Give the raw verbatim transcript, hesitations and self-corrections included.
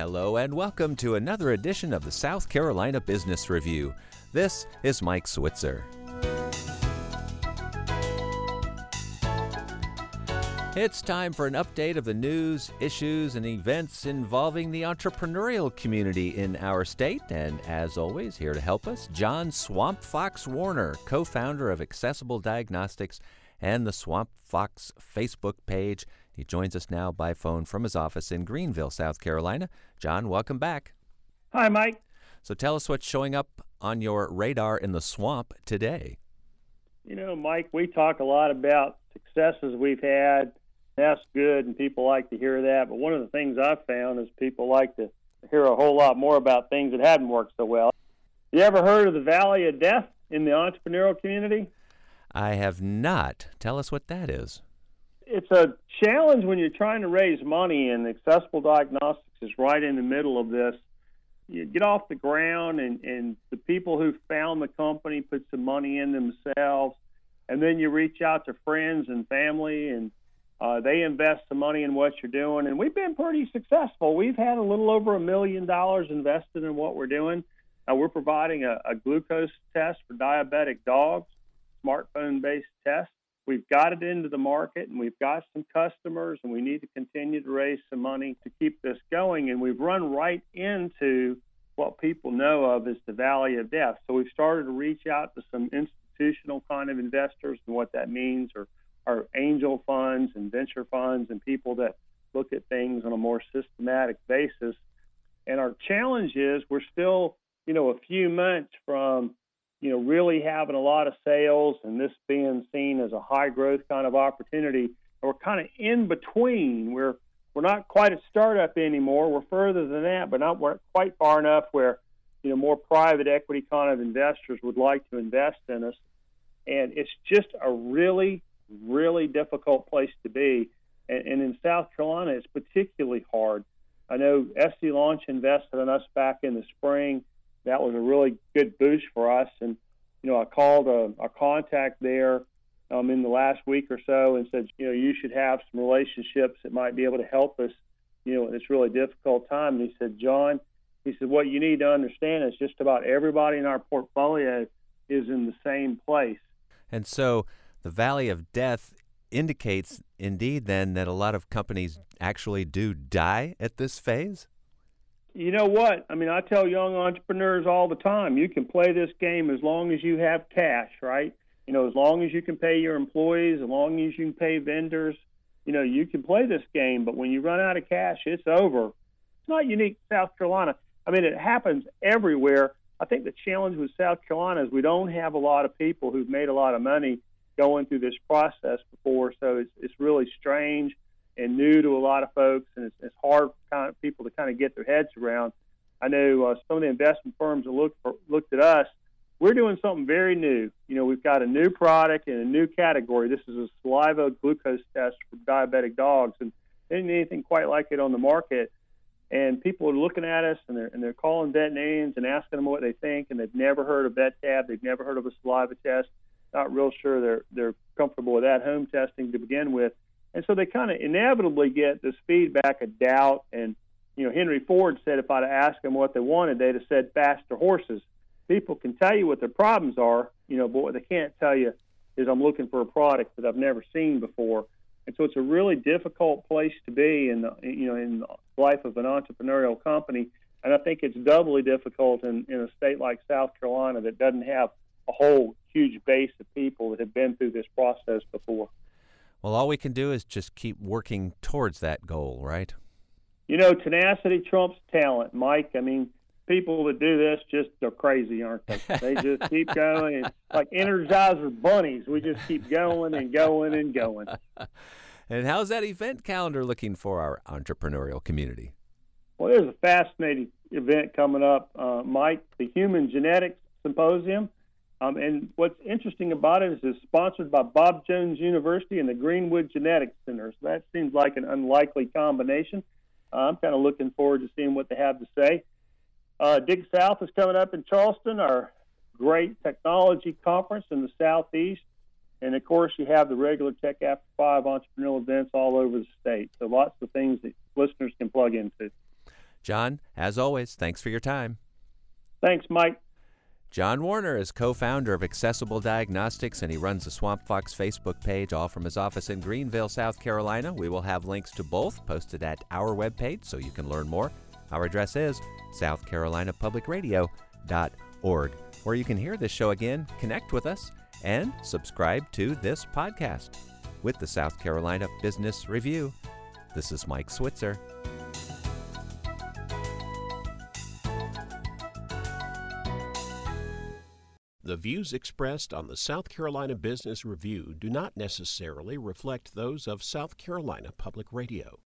Hello and welcome to another edition of the South Carolina Business Review. This is Mike Switzer. It's time for an update of the news, issues, and events involving the entrepreneurial community in our state. And as always, here to help us, John Swamp Fox Warner, co-founder of Accessible Diagnostics and the Swamp Fox Facebook page. He joins us now by phone from his office in Greenville, South Carolina. John, welcome back. Hi, Mike. So tell us what's showing up on your radar in the swamp today. You know, Mike, we talk a lot about successes we've had. That's good, and people like to hear that. But one of the things I've found is people like to hear a whole lot more about things that hadn't worked so well. You ever heard of the Valley of Death in the entrepreneurial community? I have not. Tell us what that is. It's a challenge when you're trying to raise money, and Accessible Diagnostics is right in the middle of this. You get off the ground, and, and the people who found the company put some money in themselves, and then you reach out to friends and family, and uh, they invest some money in what you're doing. And we've been pretty successful. We've had a little over a million dollars invested in what we're doing. Uh, we're providing a, a glucose test for diabetic dogs, smartphone-based test. We've got it into the market, and we've got some customers, and we need to continue to raise some money to keep this going. And we've run right into what people know of as the Valley of Death. So we've started to reach out to some institutional kind of investors, and what that means are, are angel funds and venture funds and people that look at things on a more systematic basis. And our challenge is we're still, you know, a few months from you know, really having a lot of sales and this being seen as a high growth kind of opportunity. And we're kind of in between. We're we're not quite a startup anymore. We're further than that, but not we're quite far enough where, you know, more private equity kind of investors would like to invest in us. And it's just a really, really difficult place to be. And, and in South Carolina, it's particularly hard. I know S C Launch invested in us back in the spring. That was a really good boost for us. And, you know, I called a, a contact there um, in the last week or so and said, you know, you should have some relationships that might be able to help us, you know, in this really difficult time. And he said, John, he said, what you need to understand is just about everybody in our portfolio is in the same place. And so the Valley of Death indicates, indeed, then, that a lot of companies actually do die at this phase? You know what? I mean, I tell young entrepreneurs all the time, you can play this game as long as you have cash, right? You know, as long as you can pay your employees, as long as you can pay vendors, you know, you can play this game. But when you run out of cash, it's over. It's not unique to South Carolina. I mean, it happens everywhere. I think the challenge with South Carolina is we don't have a lot of people who've made a lot of money going through this process before, so it's, it's really strange and new to a lot of folks, and it's, it's hard for kind of people to kind of get their heads around. I know uh, some of the investment firms that looked for, looked at us. We're doing something very new. You know, we've got a new product in a new category. This is a saliva glucose test for diabetic dogs, and there isn't anything quite like it on the market. And people are looking at us, and they're and they're calling veterinarians and asking them what they think, and they've never heard of VetTab. They've never heard of a saliva test. Not real sure they're they're comfortable with at-home testing to begin with. And so they kind of inevitably get this feedback of doubt. And, you know, Henry Ford said if I'd asked them what they wanted, they'd have said faster horses. People can tell you what their problems are, you know, but what they can't tell you is I'm looking for a product that I've never seen before. And so it's a really difficult place to be in the, you know, in the life of an entrepreneurial company. And I think it's doubly difficult in, in a state like South Carolina that doesn't have a whole huge base of people that have been through this process before. Well, all we can do is just keep working towards that goal, right? You know, tenacity trumps talent, Mike. I mean, people that do this just are crazy, aren't they? They just keep going. And like Energizer bunnies, we just keep going and going and going. And how's that event calendar looking for our entrepreneurial community? Well, there's a fascinating event coming up, uh, Mike, the Human Genetics Symposium. Um, and what's interesting about it is it's sponsored by Bob Jones University and the Greenwood Genetics Center. So that seems like an unlikely combination. Uh, I'm kind of looking forward to seeing what they have to say. Uh, Dig South is coming up in Charleston, our great technology conference in the Southeast. And, of course, you have the regular Tech After Five entrepreneurial events all over the state. So lots of things that listeners can plug into. John, as always, thanks for your time. Thanks, Mike. John Warner is co-founder of Accessible Diagnostics, and he runs the Swamp Fox Facebook page, all from his office in Greenville, South Carolina. We will have links to both posted at our webpage so you can learn more. Our address is south carolina public radio dot org, where you can hear this show again, connect with us, and subscribe to this podcast. With the South Carolina Business Review, this is Mike Switzer. The views expressed on the South Carolina Business Review do not necessarily reflect those of South Carolina Public Radio.